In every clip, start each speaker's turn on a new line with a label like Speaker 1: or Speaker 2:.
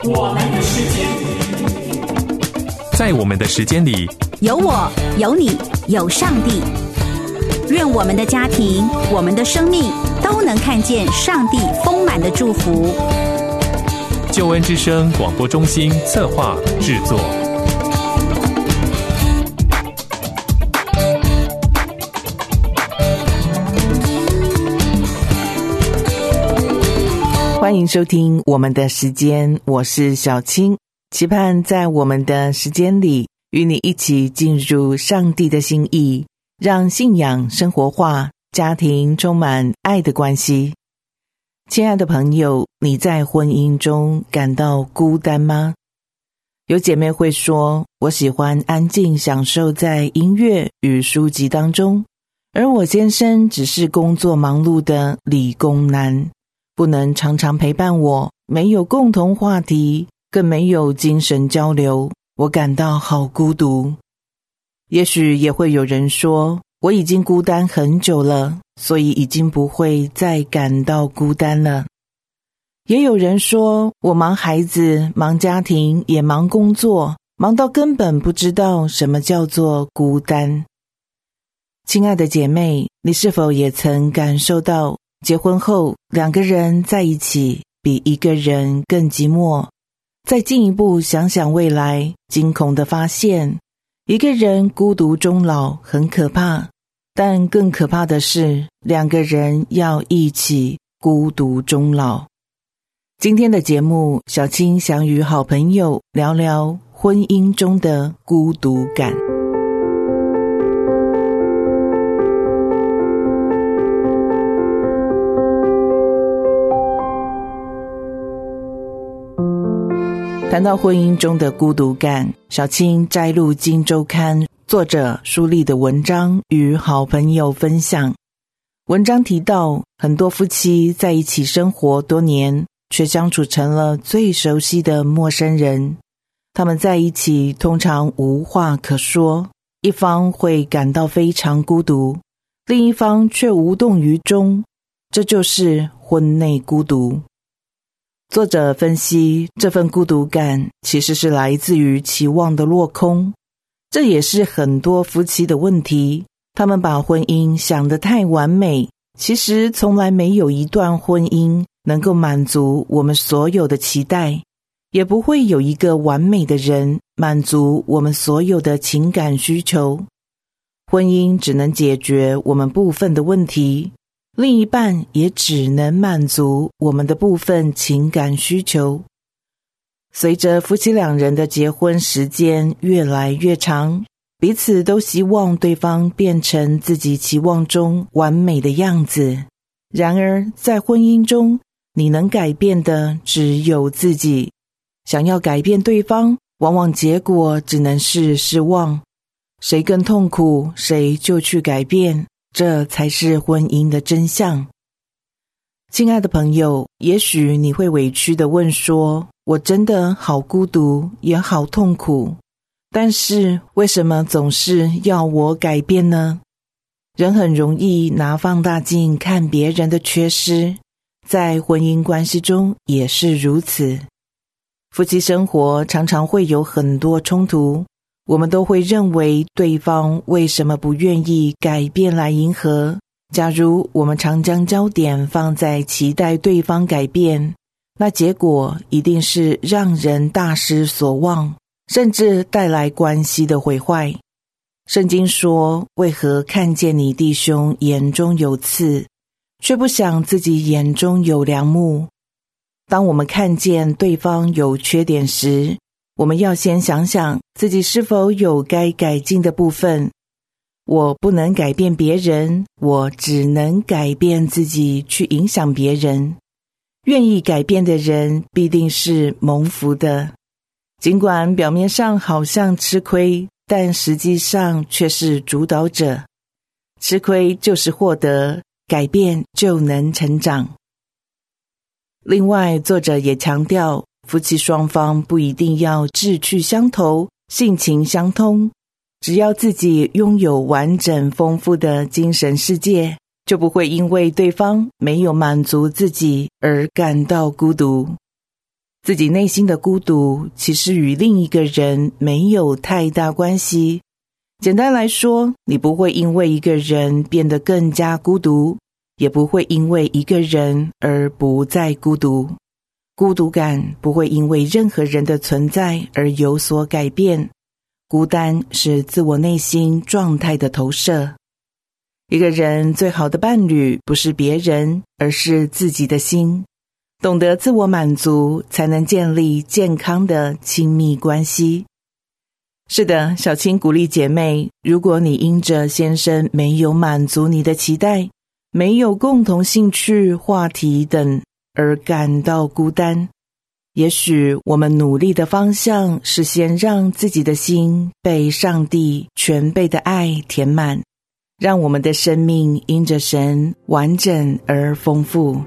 Speaker 1: 我们的时间，
Speaker 2: 在我们的时间里，
Speaker 3: 有我，有你，有上帝。愿我们的家庭，我们的生命都能看见上帝丰满的祝福。
Speaker 2: 救恩之声广播中心策划制作。
Speaker 4: 欢迎收听我们的时间，我是小青，期盼在我们的时间里与你一起进入上帝的心意，让信仰生活化，家庭充满爱的关系。亲爱的朋友，你在婚姻中感到孤单吗？有姐妹会说，我喜欢安静享受在音乐与书籍当中，而我先生只是工作忙碌的理工男，不能常常陪伴我，没有共同话题，更没有精神交流，我感到好孤独。也许也会有人说，我已经孤单很久了，所以已经不会再感到孤单了。也有人说，我忙孩子，忙家庭，也忙工作，忙到根本不知道什么叫做孤单。亲爱的姐妹，你是否也曾感受到结婚后两个人在一起比一个人更寂寞？再进一步想想未来，惊恐地发现一个人孤独终老很可怕，但更可怕的是两个人要一起孤独终老。今天的节目，小青想与好朋友聊聊婚姻中的孤独感。谈到婚姻中的孤独感，小青摘录《今周刊》作者舒丽的文章与好朋友分享。文章提到，很多夫妻在一起生活多年，却相处成了最熟悉的陌生人。他们在一起通常无话可说，一方会感到非常孤独，另一方却无动于衷，这就是婚内孤独。作者分析，这份孤独感其实是来自于期望的落空，这也是很多夫妻的问题。他们把婚姻想得太完美，其实从来没有一段婚姻能够满足我们所有的期待，也不会有一个完美的人满足我们所有的情感需求。婚姻只能解决我们部分的问题，另一半也只能满足我们的部分情感需求。随着夫妻两人的结婚时间越来越长，彼此都希望对方变成自己期望中完美的样子。然而，在婚姻中，你能改变的只有自己。想要改变对方，往往结果只能是失望。谁更痛苦，谁就去改变，这才是婚姻的真相。亲爱的朋友，也许你会委屈地问说，我真的好孤独，也好痛苦，但是为什么总是要我改变呢？人很容易拿放大镜看别人的缺失，在婚姻关系中也是如此。夫妻生活常常会有很多冲突，我们都会认为对方为什么不愿意改变来迎合。假如我们常将焦点放在期待对方改变，那结果一定是让人大失所望，甚至带来关系的毁坏。圣经说，为何看见你弟兄眼中有刺，却不想自己眼中有梁木？当我们看见对方有缺点时，我们要先想想自己是否有该改进的部分。我不能改变别人，我只能改变自己去影响别人。愿意改变的人必定是蒙福的，尽管表面上好像吃亏，但实际上却是主导者。吃亏就是获得，改变就能成长。另外，作者也强调，夫妻双方不一定要志趣相投、性情相通，只要自己拥有完整丰富的精神世界，就不会因为对方没有满足自己而感到孤独。 自己内心的孤独其实与另一个人没有太大关系。简单来说，你不会因为一个人变得更加孤独，也不会因为一个人而不再孤独。孤独感不会因为任何人的存在而有所改变。孤单是自我内心状态的投射。一个人最好的伴侣不是别人，而是自己的心。懂得自我满足，才能建立健康的亲密关系。是的，小青鼓励姐妹，如果你因着先生没有满足你的期待，没有共同兴趣、话题等而感到孤单，也许我们努力的方向是先让自己的心被上帝全备的爱填满，让我们的生命因着神完整而丰富。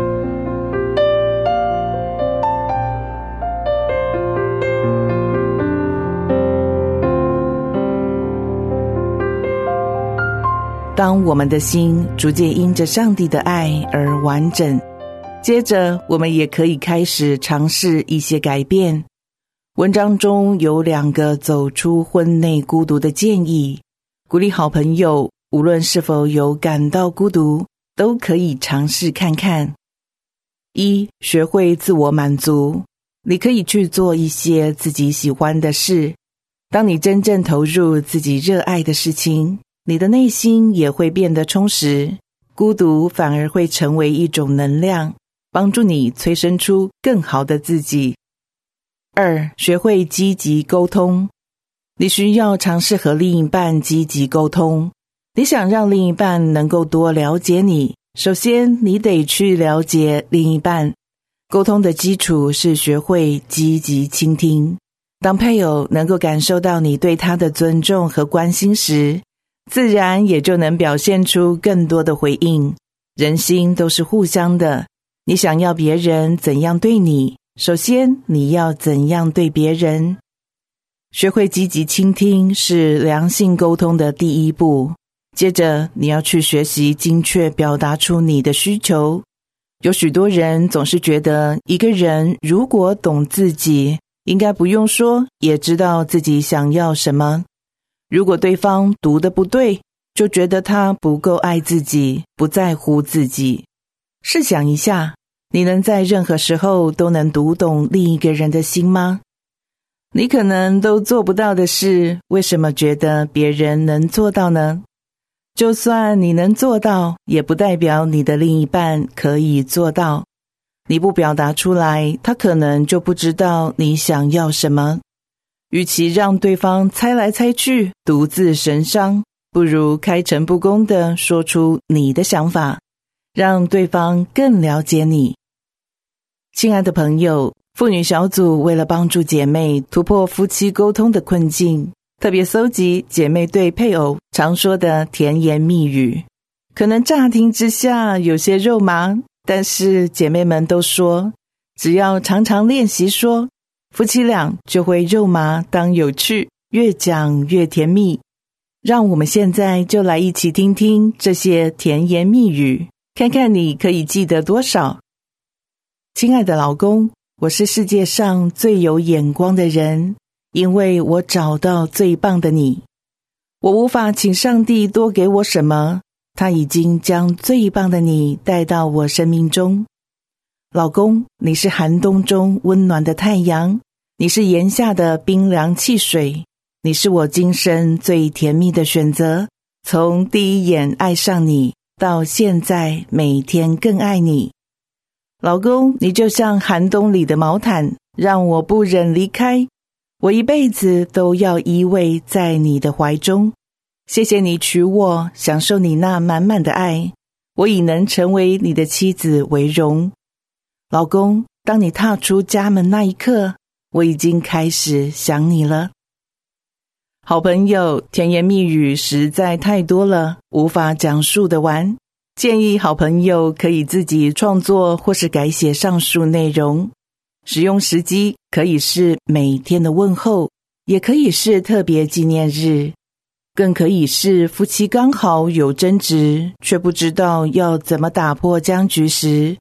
Speaker 4: 当我们的心逐渐因着上帝的爱而完整，接着我们也可以开始尝试一些改变。文章中有2个走出婚内孤独的建议，鼓励好朋友无论是否有感到孤独，都可以尝试看看。1. 学会自我满足。你可以去做一些自己喜欢的事。当你真正投入自己热爱的事情，你的内心也会变得充实，孤独反而会成为一种能量，帮助你催生出更好的自己。2. 学会积极沟通。你需要尝试和另一半积极沟通。你想让另一半能够多了解你，首先你得去了解另一半。沟通的基础是学会积极倾听。当配偶能够感受到你对他的尊重和关心时，自然也就能表现出更多的回应。人心都是互相的，你想要别人怎样对你，首先你要怎样对别人。学会积极倾听是良性沟通的第一步，接着你要去学习精确表达出你的需求。有许多人总是觉得一个人如果懂自己，应该不用说也知道自己想要什么。如果对方读得不对，就觉得他不够爱自己，不在乎自己。试想一下，你能在任何时候都能读懂另一个人的心吗？你可能都做不到的事，为什么觉得别人能做到呢？就算你能做到，也不代表你的另一半可以做到。你不表达出来，他可能就不知道你想要什么。与其让对方猜来猜去，独自神伤，不如开诚布公地说出你的想法，让对方更了解你。亲爱的朋友，妇女小组为了帮助姐妹突破夫妻沟通的困境，特别搜集姐妹对配偶常说的甜言蜜语。可能乍听之下有些肉麻，但是姐妹们都说，只要常常练习说，夫妻俩就会肉麻当有趣，越讲越甜蜜。让我们现在就来一起听听这些甜言蜜语，看看你可以记得多少。亲爱的老公，我是世界上最有眼光的人，因为我找到最棒的你。我无法请上帝多给我什么，他已经将最棒的你带到我生命中。老公，你是寒冬中温暖的太阳，你是炎夏的冰凉汽水，你是我今生最甜蜜的选择。从第一眼爱上你，到现在每天更爱你。老公，你就像寒冬里的毛毯，让我不忍离开，我一辈子都要依偎在你的怀中。谢谢你娶我，享受你那满满的爱，我已能成为你的妻子为荣。老公，当你踏出家门那一刻，我已经开始想你了。好朋友，甜言蜜语实在太多了，无法讲述得完。建议好朋友可以自己创作或是改写上述内容。使用时机可以是每天的问候，也可以是特别纪念日，更可以是夫妻刚好有争执，却不知道要怎么打破僵局时，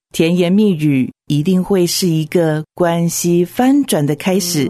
Speaker 4: 甜言蜜语一定会是一个关系翻转的开始。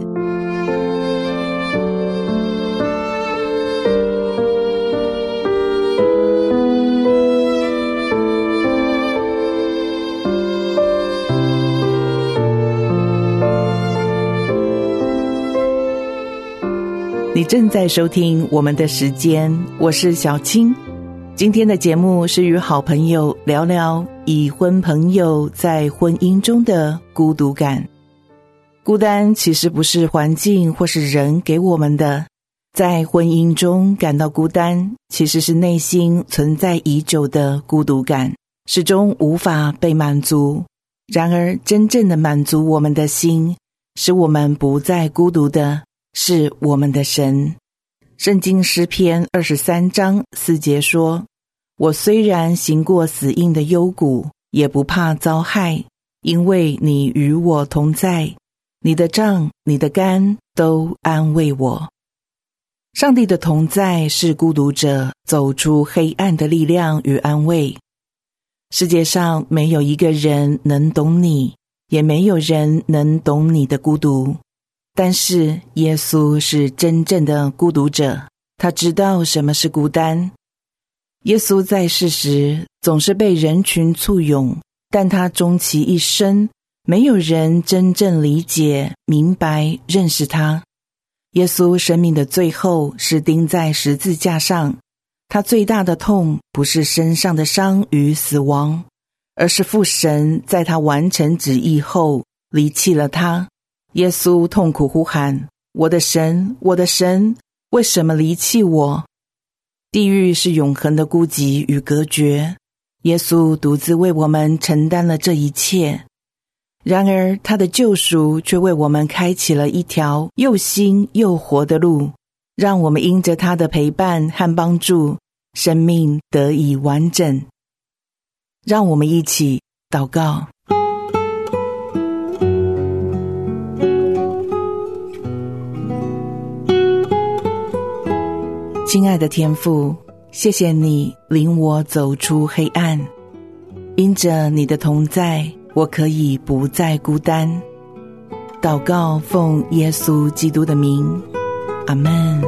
Speaker 4: 你正在收听我们的时间，我是小青。今天的节目是与好朋友聊聊已婚朋友在婚姻中的孤独感。孤单其实不是环境或是人给我们的，在婚姻中感到孤单，其实是内心存在已久的孤独感，始终无法被满足。然而真正的满足我们的心，使我们不再孤独的是我们的神。圣经诗篇23章4节说，我虽然行过死荫的幽谷，也不怕遭害，因为你与我同在，你的杖你的竿都安慰我。上帝的同在是孤独者走出黑暗的力量与安慰。世界上没有一个人能懂你，也没有人能懂你的孤独。但是耶稣是真正的孤独者，他知道什么是孤单。耶稣在世时总是被人群簇拥，但他终其一生，没有人真正理解、明白、认识他。耶稣生命的最后是钉在十字架上，他最大的痛不是身上的伤与死亡，而是父神在他完成旨意后离弃了他。耶稣痛苦呼喊，我的神，我的神，为什么离弃我？地狱是永恒的孤寂与隔绝，耶稣独自为我们承担了这一切。然而他的救赎却为我们开启了一条又新又活的路，让我们因着他的陪伴和帮助，生命得以完整。让我们一起祷告。亲爱的天父，谢谢你领我走出黑暗，因着你的同在，我可以不再孤单。祷告奉耶稣基督的名，阿们。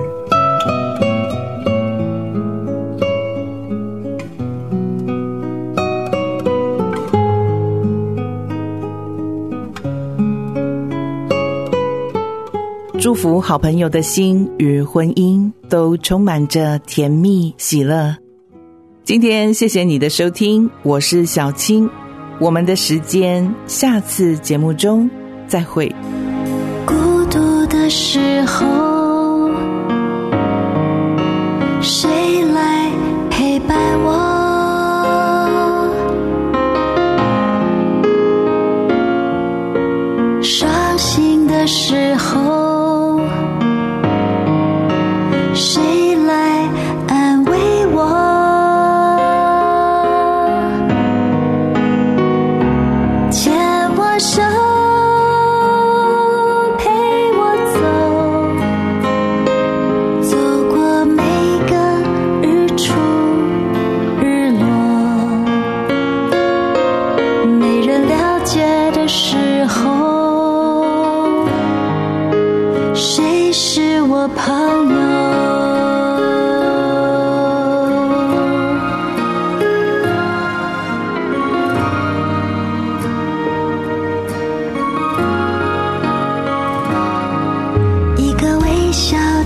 Speaker 4: 祝福好朋友的心与婚姻都充满着甜蜜喜乐。今天谢谢你的收听，我是小青，我们的时间下次节目中再会。
Speaker 5: 孤独的时候，谁来陪伴我？伤心的时候，谁来安慰我？牵我手，陪我走，走过每个日出日落。没人了解的时候，谁是我朋友？一个微笑